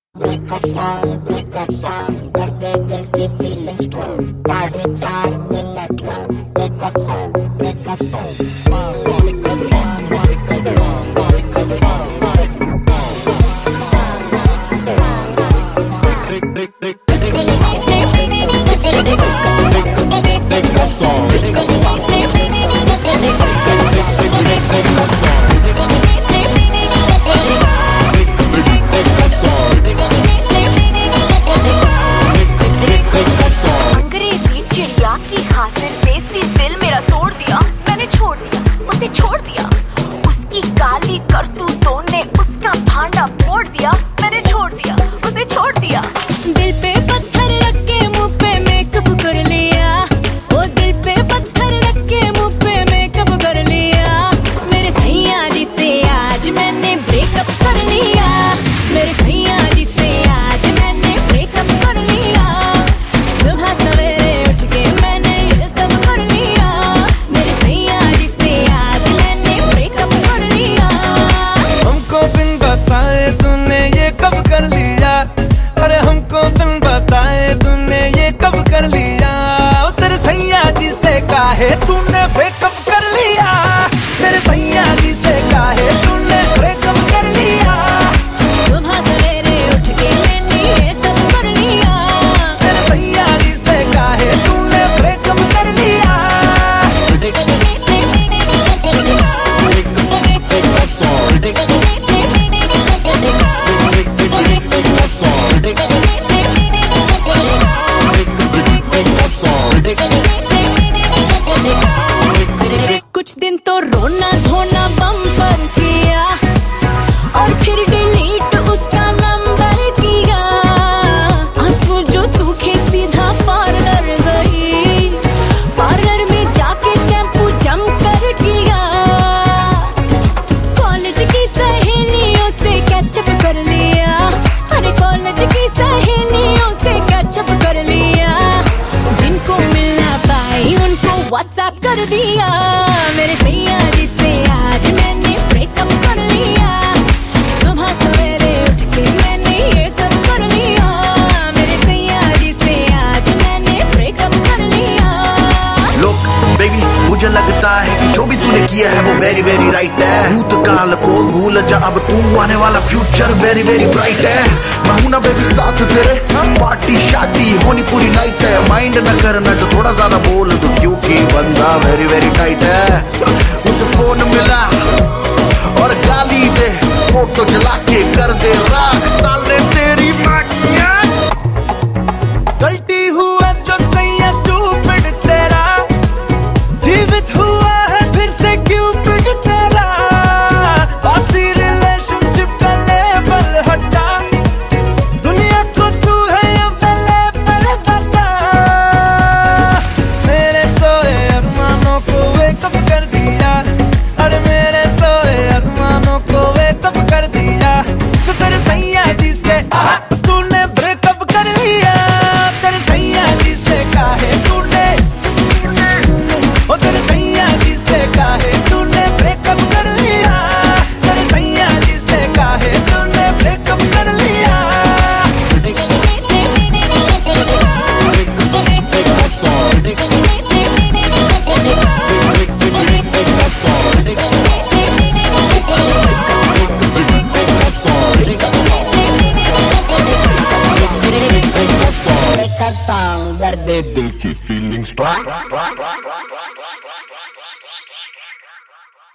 breakup song, दर्द दिल की feelings को, 4.5 मिनट का breakup song. छोड़ दिया उसकी गाली करतूतों ने उसका भांडा फोड़ दिया। मैंने छोड़ दिया उसे, छोड़ दिया। दिल पे पत्थर रख के मुंह पे मेकअप कर लिया। वो दिल पे पत्थर रख के मुंह पे मेकअप कर लिया। मेरे सैया जी से आज मैंने ब्रेकअप कर लिया। मेरे सैया जी से आज मैंने ब्रेकअप कर लिया। सुबह सवेरे उठ के मैंने ये सब कर लिया। मेरे सैया जी से आज मैंने ब्रेकअप कर लिया। हमको बिन बताए तूने ये कब कर लिया? अरे हमको बिन बताए तूने ये कब कर लिया? तेरे सैया जी से काहे तूने ब्रेकअप कर लिया? तेरे सैया जी से काहे तूने ब्रेकअप कर लिया? सुबह सवेरे उठ के मैंने ये सब कर लिया। तेरे सैया जी से काहे तूने ब्रेकअप कर लिया? कुछ दिन तो रोना धोना बम्पर किया और फिर डिलीट उसका नंबर किया। आंसू जो सूखे सीधा पार्लर गई। पार्लर में जाके शैम्पू जम कर किया। कॉलेज की सहेलियों से कैचअप कर लिया। अरे कॉलेज की सहेलियों से कैचअप कर लिया। जिनको मिलना पाई उनको व्हाट्सएप कर दिया। मेरे सैया जी से आज मैंने ब्रेकअप कर लिया। सुबह सवेरे उठ के मैंने ये सब कर लिया। मेरे सैया जी से आज मैंने ब्रेकअप कर लिया। Look, baby, मुझे लगता है कि जो भी तूने किया है वो वेरी वेरी राइट है। भूतकाल को भूल जा, अब तू आने वाला फ्यूचर वेरी वेरी ब्राइट है। मैं हूं ना बेबी साथ तेरे, पार्टी शादी होनी पूरी नाइट है। माइंड न करना जो थोड़ा ज्यादा बोल दो, क्योंकि बंदा वेरी वेरी टाइट है। उसे फोन मिला और गाली दे, फोटो जला के कर दे राख साले तेरी माँ की। गलती हुआ जो सैया स्टूपिड तेरा, जीवित हुआ है फिर से क्यूपिड तेरा। बासी रिलेशनशिप का लेबल हटा, दुनिया को तू है अवेलेबल बता। मेरे सोए अरमानों को वेकअप कर दिया। अरे मेरे सोए अरमानों को वेकअप कर दिया। तो तेरे सैया जी से तूने ब्रेकअप कर लिया। तेरे सैया जी से काहे तूने, ओ तेरे सैया जी से काहे तूने ब्रेकअप कर लिया? तेरे सैया जी से काहे तूने ब्रेकअप कर लिया? Breakup song, दर्द दिल की फीलिंग्स